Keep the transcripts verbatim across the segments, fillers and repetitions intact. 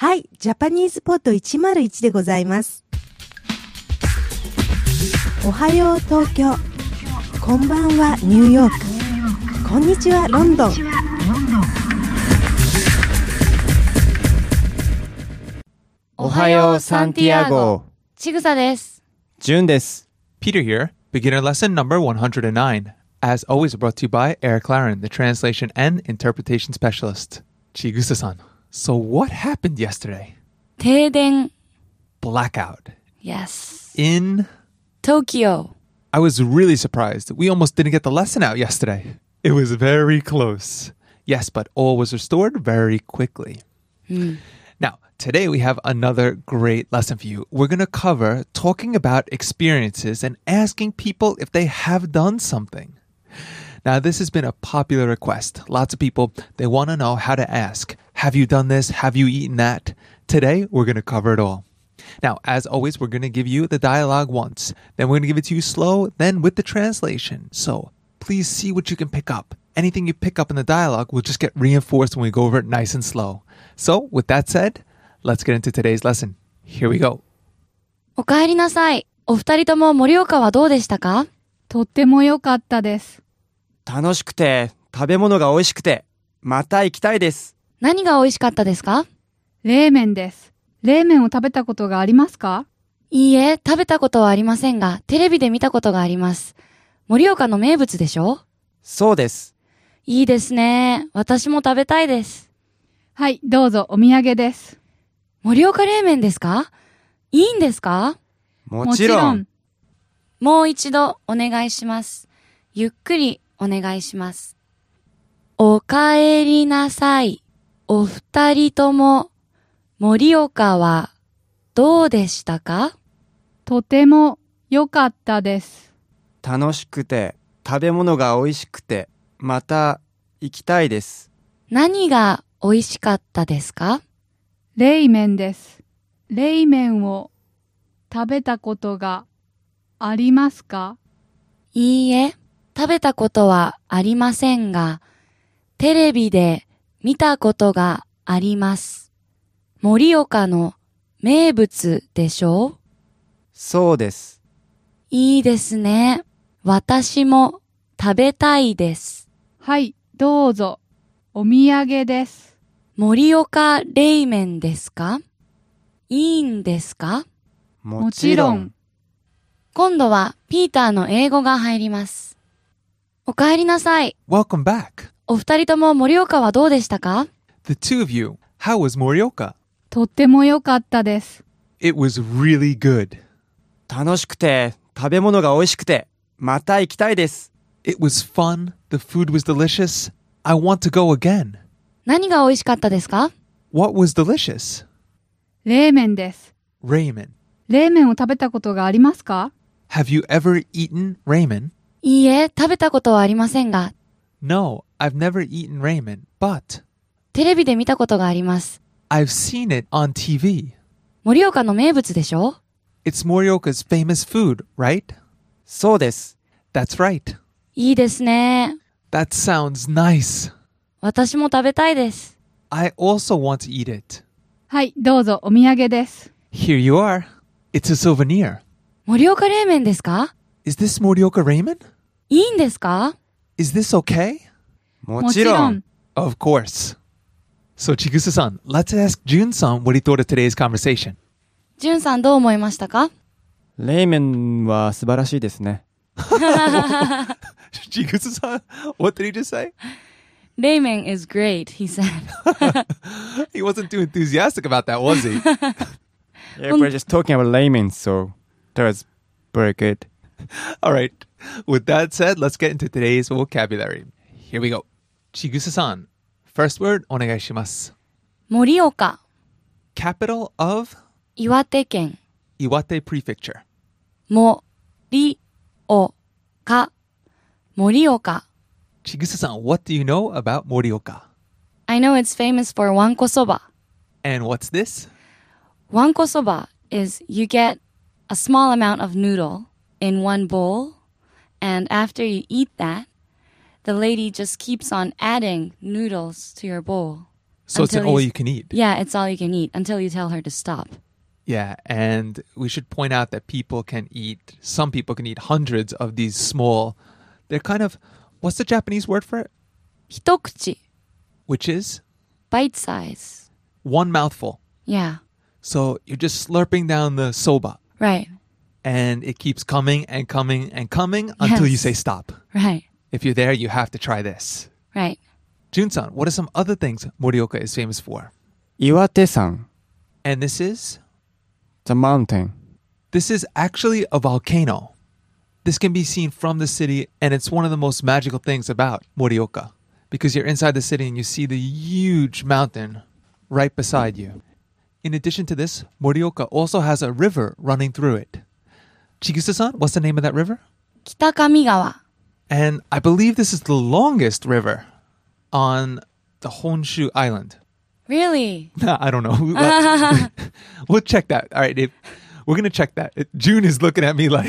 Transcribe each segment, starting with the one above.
はい、ジャパニーズポッドいちまるいちでございます。おはよう東京、こんばんはニューヨーク、こんにちはロンドン。 おはようサンティアゴ。 ちぐさです。 ジュンです。 Peter here. Beginner lesson number one hundred nine. As always, brought to you by Eric Claren, the translation and interpretation specialist. Chigusa-san, so what happened yesterday? 停電。 Blackout. Yes. In Tokyo. I was really surprised. We almost didn't get the lesson out yesterday. It was very close. Yes, but all was restored very quickly. Mm. Now, today we have another great lesson for you. We're going to cover talking about experiences and asking people if they have done something. Now, this has been a popular request. Lots of people, they want to know how to ask. Have you done this? Have you eaten that? Today, we're going to cover it all. Now, as always, we're going to give you the dialogue once. Then we're going to give it to you slow, then with the translation. So please see what you can pick up. Anything you pick up in the dialogue will just get reinforced when we go over it nice and slow. So with that said, let's get into today's lesson. Here we go. おかえりなさい。お二人とも盛岡はどうでしたか？ とっても良かったです。 楽しくて、食べ物が美味しくて、また行きたいです。 何が美味しかったですか？ 冷麺です。冷麺を食べたことがありますか？ いいえ、食べたことはありませんが、テレビで見たことがあります。盛岡の名物でしょ？ そうです。 いいですね。私も食べたいです。 はい、どうぞお土産です。 盛岡冷麺ですか？いいんですか？ もちろん。 もちろん。 もう一度お願いします。ゆっくりお願いします。おかえりなさい。お二人とも盛岡はどうでしたか？ とても良かったです。 楽しくて、食べ物が美味しくて、また行きたいです。 何が美味しかったですか？ 冷麺です。冷麺を食べたことがありますか？ いいえ、食べたことはありませんが、テレビで見たことがあります。盛岡の名物でしょう？ そうです。 いいですね。私も食べたいです。 はい、どうぞ。お土産です。 盛岡冷麺ですか？いいんですか？ もちろん。 今度はピーターの英語が入ります。おかえりなさい。 Welcome back. お二人とも盛岡はどうでしたか？ The two of you, how was Morioka? とっても良かったです。 It was really good. 楽しくて、食べ物が美味しくて、また行きたいです。 It was fun. The food was delicious. I want to go again. 何が美味しかったですか？ What was delicious? 冷麺です。 Ramen. 冷麺を食べたことがありますか？ Have you ever eaten ramen? いいえ、食べたことはありませんが、 No, I've never eaten ramen, but テレビで見たことがあります。 I've seen it on T V. 盛岡の名物でしょ？ It's Morioka's famous food, right? そうです。 That's right. いいですね。 That sounds nice. 私も食べたいです。 I also want to eat it. はい、どうぞお土産です。 Here you are. It's a souvenir. 盛岡冷麺ですか？ Is this Morioka ramen? いいんですか？ Is this okay? もちろん。 Of course. So Chigusa-san, let's ask Jun-san what he thought of today's conversation. ジュンさんどう思いましたか？ 冷麺は素晴らしいですね。 Chigusa-san, what did he just say? 冷麺 is great, he said. He wasn't too enthusiastic about that, was he? Yeah, we're just talking about ramen, so that was very good. All right. With that said, let's get into today's vocabulary. Here we go. Chigusa-san, first word, お願いします。 盛岡、 Capital of 岩手県。 Iwate Prefecture. もりおか、盛岡。 Chigusa-san, what do you know about Morioka? I know it's famous for wanko soba. And what's this? Wanko soba is you get a small amount of noodle in one bowl, and after you eat that, the lady just keeps on adding noodles to your bowl. So it's an Until all you- you can eat. Yeah, it's all you can eat until you tell her to stop. Yeah, and we should point out that people can eat, some people can eat hundreds of these small, they're kind of, what's the Japanese word for it? 一口 Which is bite size. one mouthful. Yeah, So you're just slurping down the soba, right, and it keeps coming and coming and coming until you Yes. say stop. right, If you're there, you have to try this. right. Jun-san, what are some other things Morioka is famous for? 岩手山 And this is? The mountain. This is actually a volcano. This can be seen from the city, and it's one of the most magical things about Morioka because you're inside the city and you see the huge mountain right beside you. In addition to this, Morioka also has a river running through it. Chigusa-san, what's the name of that river? 北上川. And I believe this is the longest river on the Honshu Island. Really? I don't know. We'll, we'll check that. All right. If, we're going to check that. It- June is looking at me like,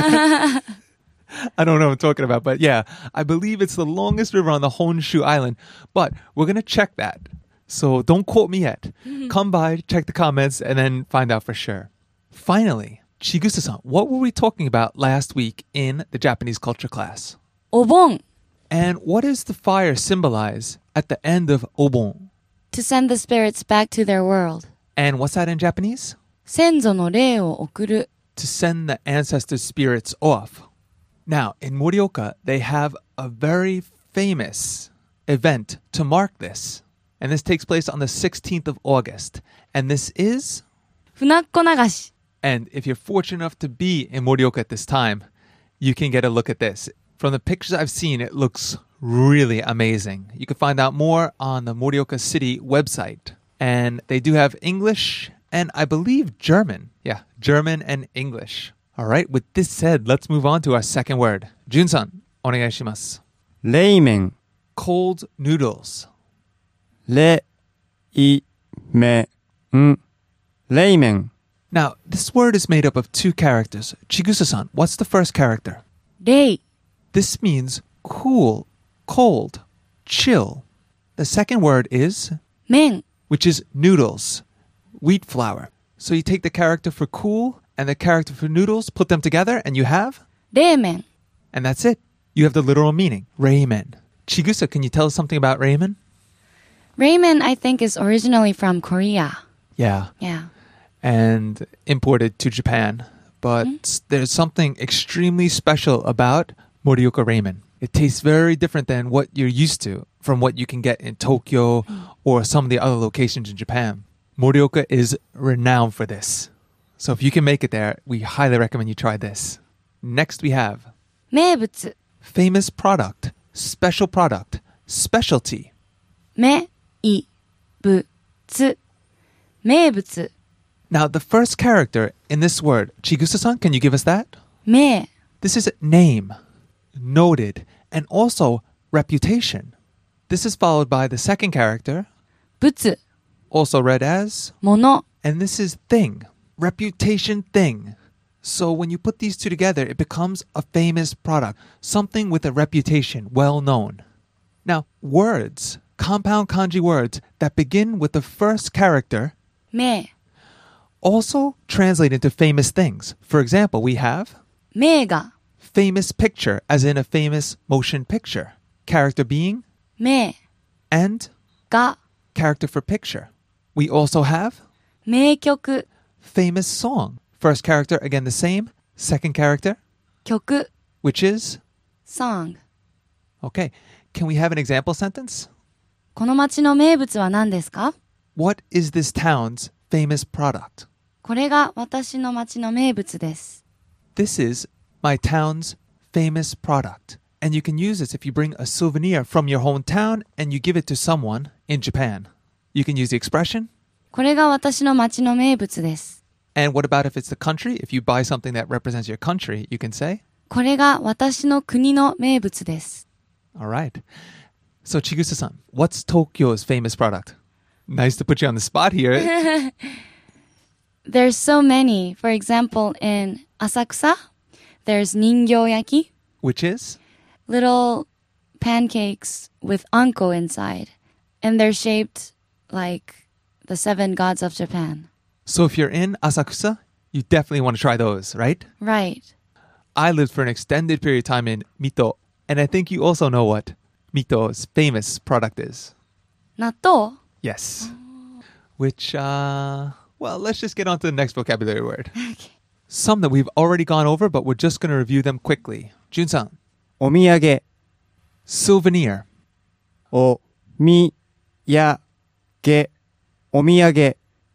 I don't know what I'm talking about. But yeah, I believe it's the longest river on the Honshu Island. But we're going to check that. So don't quote me yet. Come by, check the comments, and then find out for sure. Finally, Chigusa-san, what were we talking about last week in the Japanese culture class? お盆 And what does the fire symbolize at the end of Obon? to send the spirits back to their world. And what's that in Japanese? 先祖の霊を送る. To send the ancestor spirits off. Now, in Morioka, they have a very famous event to mark this. And this takes place on the sixteenth of August. And this is, 船っこ流し. and if you're fortunate enough to be in Morioka at this time, you can get a look at this. From the pictures I've seen, it looks really amazing. You can find out more on the Morioka City website. And they do have English and I believe German. Yeah, German and English. All right, with this said, let's move on to our second word. Jun-san, onegai shimasu. 冷麺 Cold noodles. れいめん冷麺 Now, this word is made up of two characters. Chigusa-san, what's the first character? 霊 This means cool, cold, chill. The second word is, 麺 which is noodles, wheat flour. So you take the character for cool and the character for noodles, put them together, and you have, 冷麺 and that's it. You have the literal meaning, ramen. Chigusa, can you tell us something about ramen? Ramen, I think, is originally from Korea. Yeah, Yeah. and imported to Japan. But there's something extremely special about Morioka ramen. It tastes very different than what you're used to from what you can get in Tokyo or some of the other locations in Japan. Morioka is renowned for this. So if you can make it there, we highly recommend you try this. Next we have 名物 famous product, special product, specialty. めいぶつ名物 Now the first character in this word, Chigusa-san, can you give us that? 名 This is name, noted, and also reputation. This is followed by the second character, 物 also read as, もの and this is thing, reputation thing. So when you put these two together, it becomes a famous product, something with a reputation, well known. Now, words, compound kanji words that begin with the first character 名 also translate into famous things. For example, we have 名画 famous picture, as in a famous motion picture. Character being 名 and 画 character for picture. We also have 名曲 famous song. First character, again the same. Second character, 曲 which is, song okay. Can we have an example sentence? この町の名物は何ですか What is this town's famous product? これが私の町の名物です This is my town's famous product. And you can use this if you bring a souvenir from your hometown and you give it to someone in Japan. You can use the expression. これが私の町の名物です And what about if it's the country? If you buy something that represents your country, you can say, これが私の国の名物です all right. So Chigusa-san, what's Tokyo's famous product? Nice to put you on the spot here. There's so many. For example, in Asakusa, there's 人形焼き Which is? little pancakes with anko inside. And they're shaped like the seven gods of Japan. So if you're in Asakusa, you definitely want to try those, right? Right. I lived for an extended period of time in Mito, and I think you also know what Mito's famous product is. Natto? Yes. Which, uh, well, let's just get on to the next vocabulary word. Okay. Some that we've already gone over, but we're just going to review them quickly. Jun-san, お土産 souvenir, おみやげお土産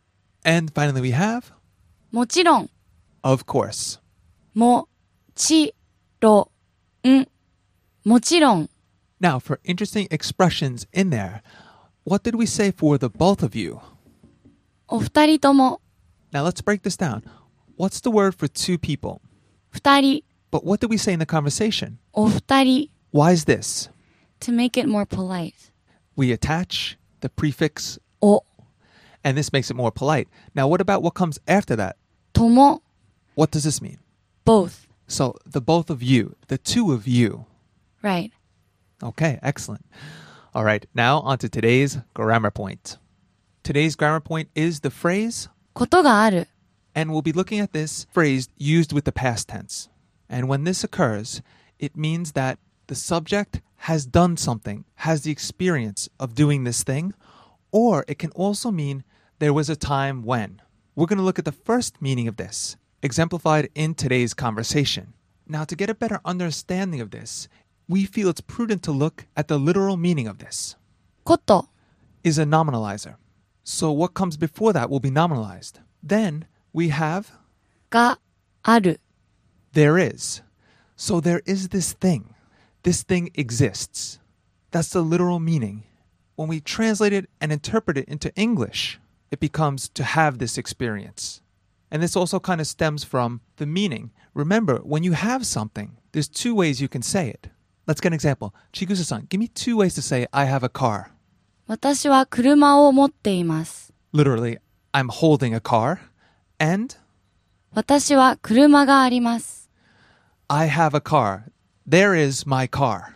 and finally we have, もちろん。 of course. もちろん。もちろん。 Now, for interesting expressions in there, what did we say for the both of you? お二人とも。 Now, let's break this down. What's the word for two people? 二人。 But what did we say in the conversation? お二人。 Why is this? To make it more polite. We attach the prefix, お。 and this makes it more polite. Now, what about what comes after that? とも。 What does this mean? Both. So, the both of you, the two of you. Right. Okay, excellent. All right, now on to today's grammar point. Today's grammar point is the phrase, ことがある。 and we'll be looking at this phrase used with the past tense. And when this occurs, it means that the subject has done something, has the experience of doing this thing, or it can also mean there was a time when. We're going to look at the first meaning of this, exemplified in today's conversation. Now, to get a better understanding of this, we feel it's prudent to look at the literal meaning of this. こと。 Is a nominalizer. So what comes before that will be nominalized. Then we have がある。 there is. So there is this thing. This thing exists. That's the literal meaning. When we translate it and interpret it into English, it becomes to have this experience. And this also kind of stems from the meaning. Remember, when you have something, there's two ways you can say it. Let's get an example. Chigusa-san, give me two ways to say I have a car. 私は車を持っています。 Literally, I'm holding a car. And 私は車があります。 I have a car. There is my car.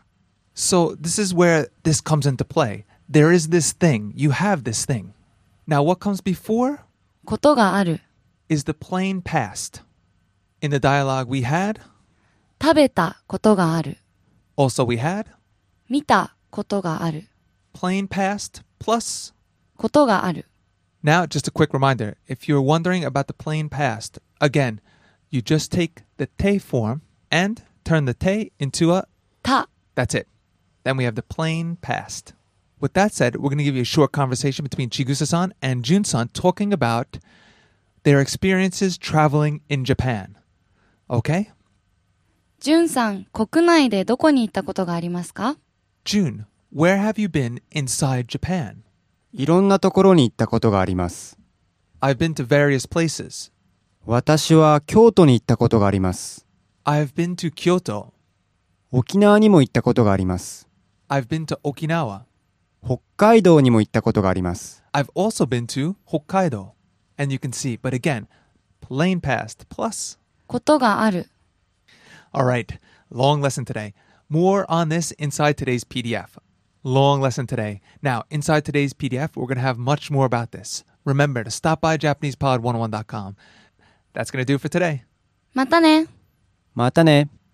So this is where this comes into play. There is this thing. You have this thing. Now what comes before ことがある。 is the plain past. In the dialogue we had, 食べたことがある。 also we had, 見たことがある。 plain past plus. ことがある。 Now just a quick reminder. If you're wondering about the plain past, again, you just take the te form and turn the te into a た。 That's it. Then we have the plain past. With that said, we're going to give you a short conversation between Chigusa-san and Jun-san talking about their experiences traveling in Japan. Okay? じゅんさん、国内でどこに行ったことがありますか？ Jun, where have you been inside Japan? いろんなところに行ったことがあります。 I've been to various places. 私は京都に行ったことがあります。 I've been to Kyoto. 沖縄にも行ったことがあります。 I've been to Okinawa. 北海道にも行ったことがあります。 I've also been to Hokkaido. And you can see, but again, plain past plus. ことがある。 All right, long lesson today. More on this inside today's P D F. Long lesson today. Now, inside today's P D F, we're going to have much more about this. Remember to stop by Japanese Pod one oh one dot com. That's going to do it for today. またね。 またね。